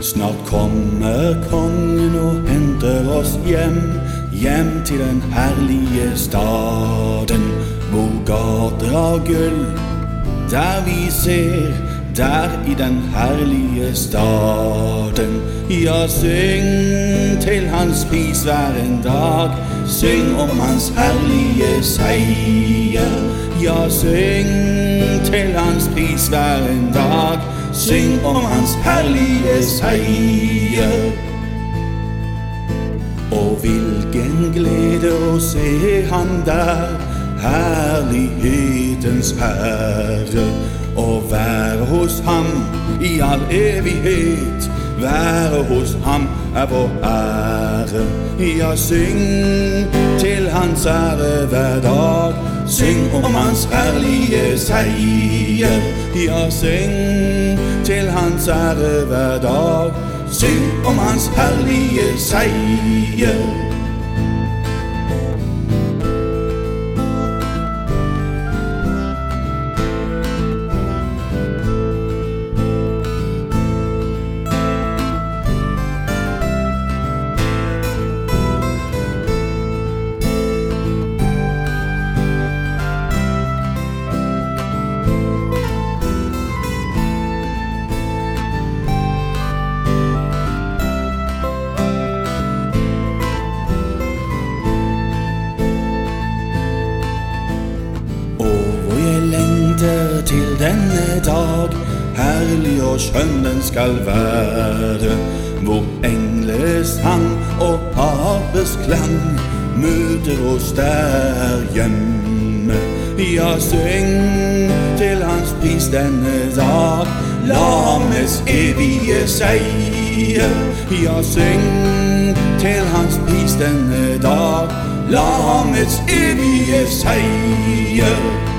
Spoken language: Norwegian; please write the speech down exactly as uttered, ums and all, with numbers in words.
Snart kommer kongen og henter oss hjem, hjem til den herlige staden, hvor gater av gull, der vi ser, der i den herlige staden. Ja, syng til hans pris hver en dag, syng om hans herlige seier. Ja, syng til hans pris hver en dag, syng om hans herlige seier. Og hvilken glede å se han der, herlighetens Herre, og være hos ham i all evighet, være hos ham er vår ære. Ja, syng til hans ære hver dag, syng om hans herlige seier. Ja, syng til hans ære hver dag, syng om hans herlige seier. Til denne dag, herlig og skjønn den skal være, hvor englesang og harpes klang møter oss der hjemme. Ja, syng til hans pris denne dag, lammets evige seier. Ja, syng til hans pris denne dag, lammets evige seier.